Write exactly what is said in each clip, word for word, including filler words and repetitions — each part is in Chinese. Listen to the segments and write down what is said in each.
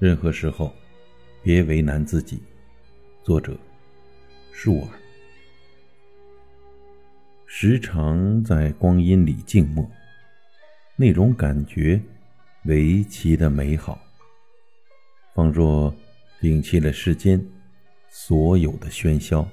任何时候别为难自己。作者树儿。时常在光阴里静默，那种感觉为其的美好，仿若摒弃了世间所有的喧嚣。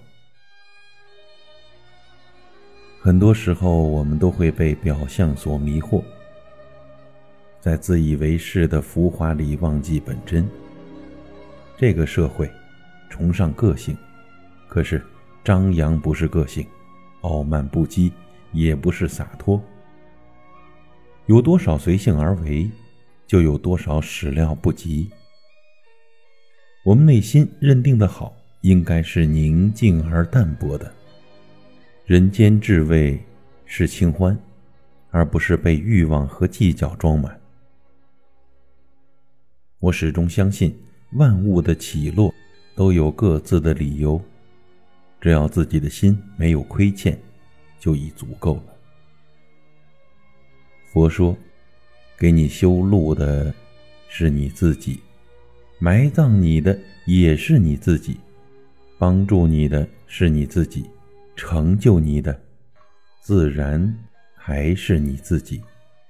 很多时候我们都会被表象所迷惑，在自以为是的浮华里忘记本真。这个社会崇尚个性，可是张扬不是个性，傲慢不羁也不是洒脱。有多少随性而为，就有多少始料不及。我们内心认定的好，应该是宁静而淡泊的。人间至味是清欢，而不是被欲望和计较装满。我始终相信，万物的起落都有各自的理由，只要自己的心没有亏欠，就已足够了。佛说，给你修路的是你自己，埋葬你的也是你自己，帮助你的是你自己，成就你的自然还是你自己。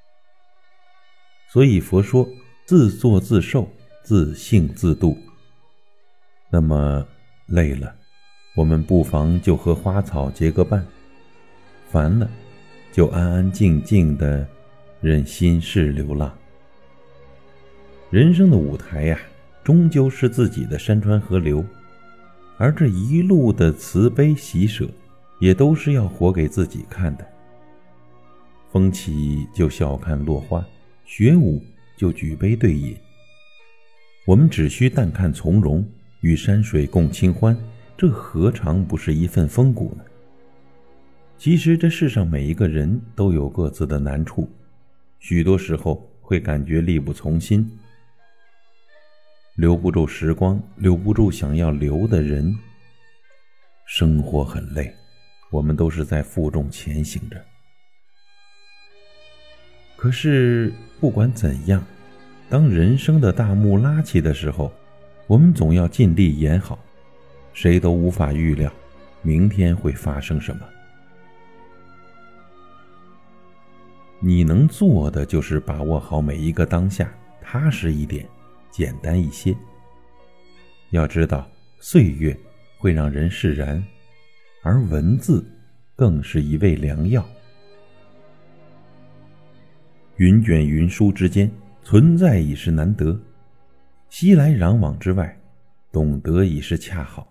所以佛说，自作自受，自性自度。那么累了，我们不妨就和花草结个伴，烦了就安安静静地任心事流浪。人生的舞台呀、啊，终究是自己的山川河流，而这一路的慈悲喜舍，也都是要活给自己看的。风起就笑看落花，雪舞就举杯对饮。我们只需淡看从容，与山水共清欢，这何尝不是一份风骨呢？其实这世上每一个人都有各自的难处，许多时候会感觉力不从心，留不住时光，留不住想要留的人。生活很累，我们都是在负重前行着。可是不管怎样，当人生的大幕拉起的时候，我们总要尽力演好。谁都无法预料明天会发生什么，你能做的就是把握好每一个当下，踏实一点，简单一些。要知道，岁月会让人释然，而文字更是一味良药。云卷云舒之间，存在已是难得；熙来攘往之外，懂得已是恰好。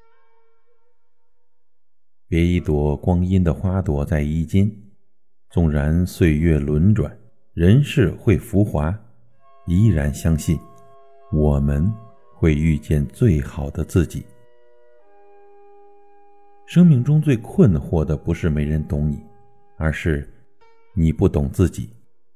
别一朵光阴的花朵在衣襟，纵然岁月轮转，人世会浮华，依然相信我们会遇见最好的自己。生命中最困惑的不是没人懂你，而是你不懂自己。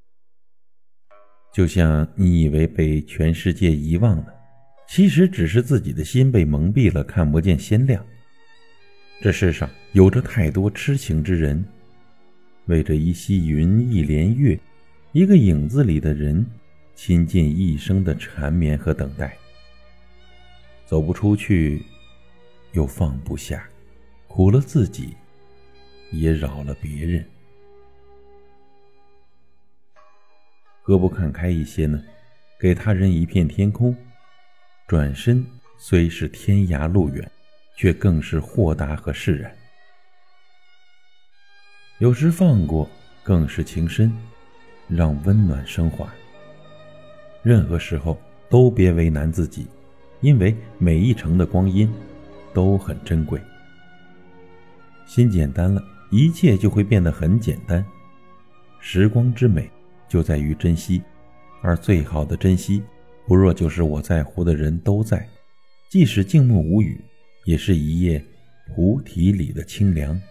就像你以为被全世界遗忘了，其实只是自己的心被蒙蔽了，看不见鲜亮。这世上有着太多痴情之人，为着一溪云一帘月，一个影子里的人，倾尽一生的缠绵和等待。走不出去，又放不下，苦了自己，也扰了别人。何不看开一些呢？给他人一片天空，转身虽是天涯路远，却更是豁达和释然。有时放过更是情深，让温暖升华。任何时候都别为难自己，因为每一程的光阴都很珍贵。心简单了，一切就会变得很简单。时光之美就在于珍惜，而最好的珍惜，不若就是我在乎的人都在，即使静默无语，也是一叶菩提里的清凉。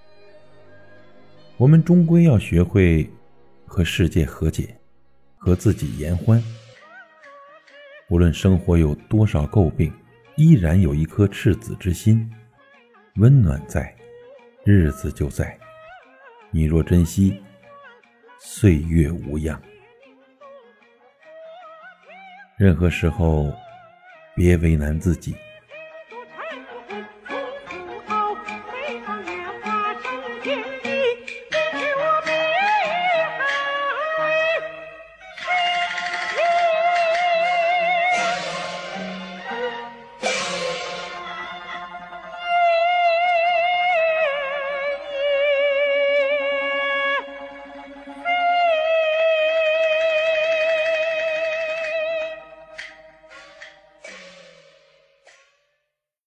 我们终归要学会和世界和解，和自己言欢。无论生活有多少诟病，依然有一颗赤子之心，温暖在，日子就在。你若珍惜，岁月无恙。 任何时候别为难自己。